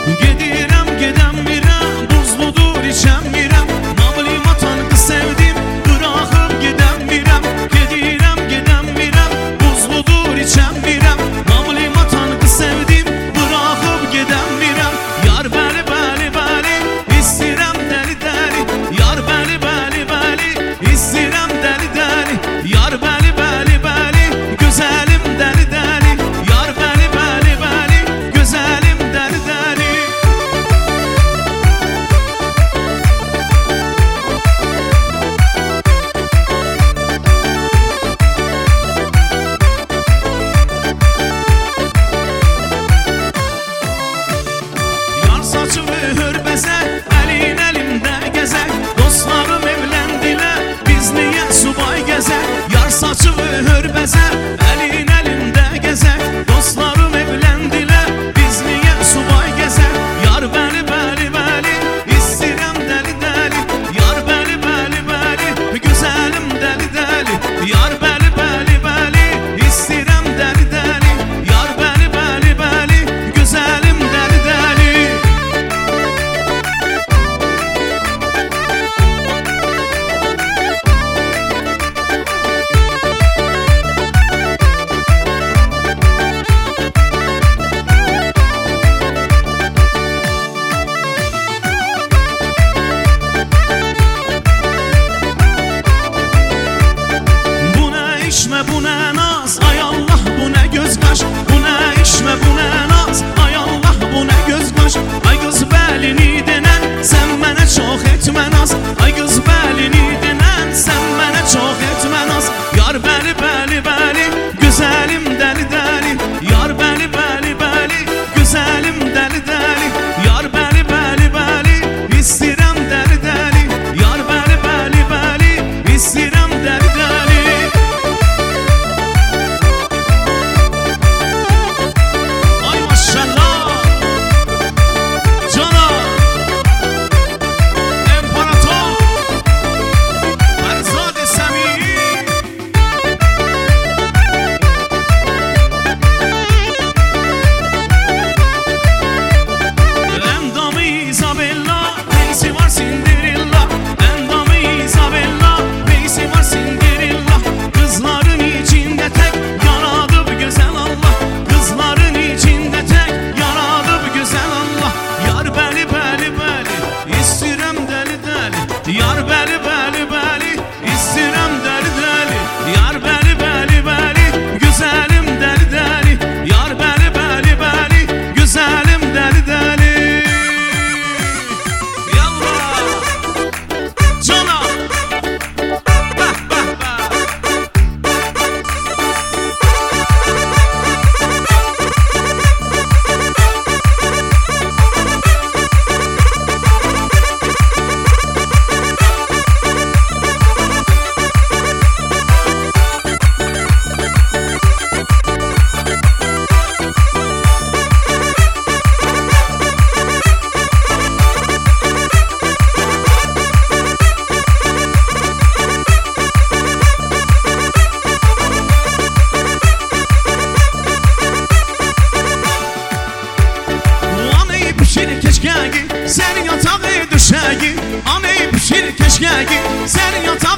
Gedirəm, gedəmirəm, buzludur içəmirəm. Nağlim atan qız sevdim, bıraxıb gedəmirəm. Gedirəm, gedəmirəm, buzludur içəmirəm. Nağlim atan qız sevdim, bıraxıb gedəmirəm. Yar bəli, bəli, bəli, istəyirəm dəli, dəli. Yar bəli, bəli, bəli, istəyirəm dəli, dəli. Yar bəli, bəli, bəli, gözəlim dəli, dəli. Yar bəli, bəli, bəli, gözəlim dəli, dəli. Yar saçımı hörbəsə, əlin əlimdə gəzək. Dostlarım evləndilər, biz niyə subay gəzək? Yar saçımı hörbəsə, əlin əlimdə gəzək. Dostlarım evləndilər, biz niyə subay gəzək? Yar bəli, bəli, bəli, istəyirəm dəli, dəli. Yar bəli, bəli, bəli, gözəlim dəli, dəli. Yar bəli, bəli, bəli, istəyirəm dəli, dəli. Yar bəli, bəli, bəli, gözəlim dəli, dəli. Bu nə işmə, bu nə naz, ay Allah, bu nə göz qaş. Bu nə işmə, bu nə naz, ay Allah, bu nə göz qaş. Ay qız bəlini denən, sən mənə çox etmə naz. Ay qız bəlini denən, sən mənə çox etmə naz. Yar bəli, bəli, bəli, gözəlim dəli, dəli. Yar bəli, bəli, bəli, gözəlim dəli, dəli. Yar bəli, bəli, bəli, istəyirəm dəli, dəli. Yar bəli, bəli, bəli, istəyirəm dəli, dəli. Ay maşallah, cana, imparator, Parizade Səmimi. Endamı Isabella, neysi var Cinderella. Endamı Isabella, neysi var Cinderella. Kızların içinde tek yaradı bu güzel Allah. Kızların içinde tek yaradı bu güzel Allah. Yar bəli, bəli, bəli, istəyirəm dəli, dəli. Yar bəli, bəli, bəli, istəyirəm dəli, dəli. Yar bəli, bəli, bəli, gözəlim dəli, dəli. Yar bəli, bəli, bəli, gözəlim dəli, dəli. Yallah, cana, bəh, bəh, bəh. Aney pişir keşkəyi, sənin yatağı düşəyi. Aney pişir keşkəyi, sənin yatağı